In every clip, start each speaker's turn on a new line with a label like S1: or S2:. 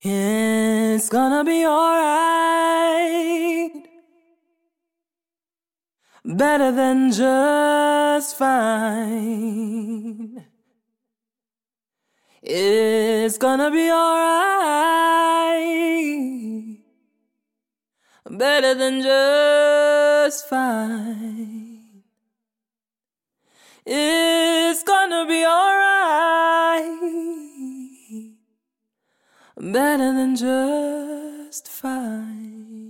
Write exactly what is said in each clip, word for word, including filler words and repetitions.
S1: It's gonna be alright. Better than just fine. It's gonna be alright. Better than just fine. It's gonna be alright. Better than just fine.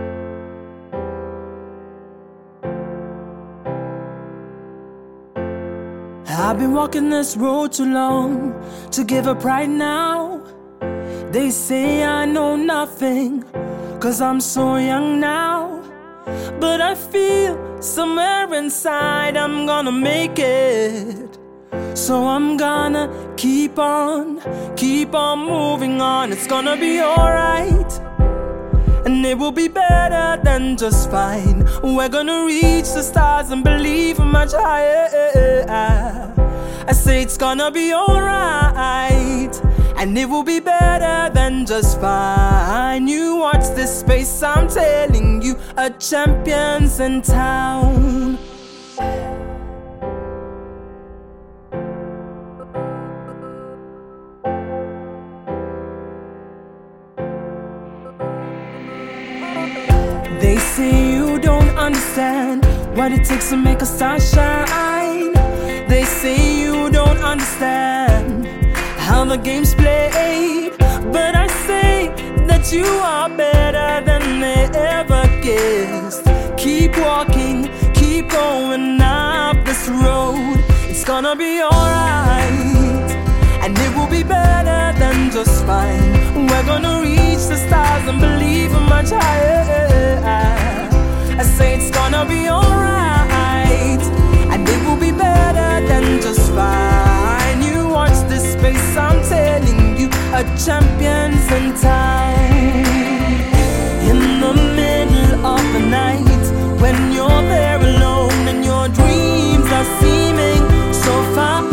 S1: I've been walking this road too long to give up right now. They say I know nothing, 'cause I'm so young now. But I feel somewhere inside I'm gonna make it. So I'm gonna keep on, keep on moving on. It's gonna be alright, and it will be better than just fine. We're gonna reach the stars and believe much higher. I say it's gonna be alright, and it will be better than just fine. You watch this space, I'm telling you, a champion's in town. They say you don't understand what it takes to make a star shine. They say you don't understand how the game's played. But I say that you are better than they ever guessed. Keep walking, keep going up this road. It's gonna be alright, and it will be better than just fine. We're gonna reach the stars and believe much higher. I say it's gonna be alright, and it will be better than just fine. You watch this space, I'm telling you, a champion's in town. In the middle of the night, when you're there alone and your dreams are seeming so far,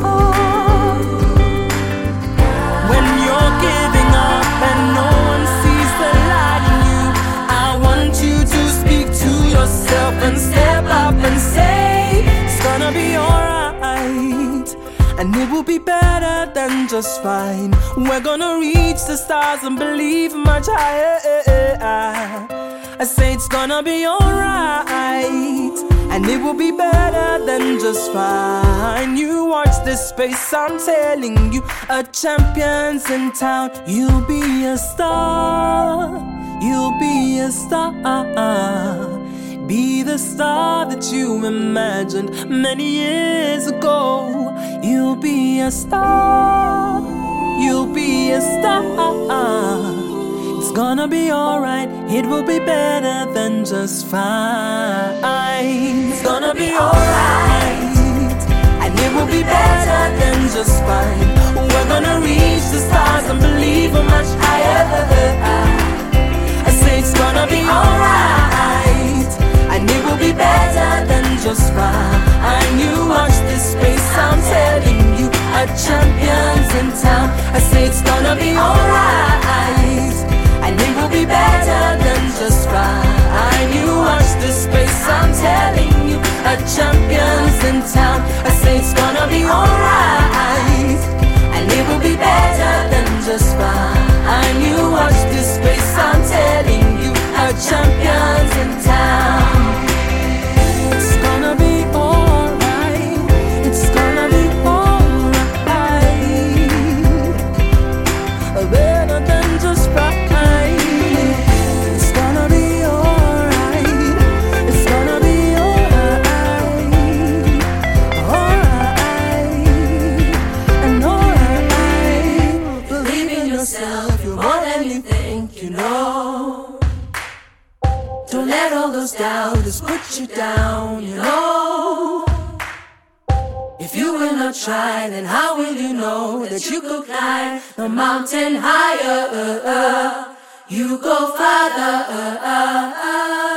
S1: when you're giving up and no one sees the light in you, I want you to speak to yourself and step up and say it's gonna be alright, and it will be better than just fine. We're gonna reach the stars and believe much higher. I say it's gonna be alright, and it will be better than just fine. You watch this space, I'm telling you, a champion's in town. You'll be a star, you'll be a star. Be the star that you imagined many years ago. You'll be a star, you'll be a star. It's gonna be alright, it will be better than just fine. It's gonna be alright, and it will be better than just fine. We're gonna reach the stars and believe much higher. I say it's gonna be alright, and it will be better than just fine. You watch this space, I'm telling you, a champion's in town. I say it's gonna be alright, and it will be better than just fine. You watch this space, I'm telling you, a champion's in town. I say it's gonna be alright, and it will be better than just fine. You watch this space, I'm telling you, a champion's in town. It's gonna be alright, it's gonna be alright, better than just fine. It's gonna be alright, it's gonna be alright, alright, and alright. Believe in yourself, you're more than you think you know. Don't let all those doubters put you down, you know. If you will not try, then how will you know that you could climb the mountain higher? You go farther.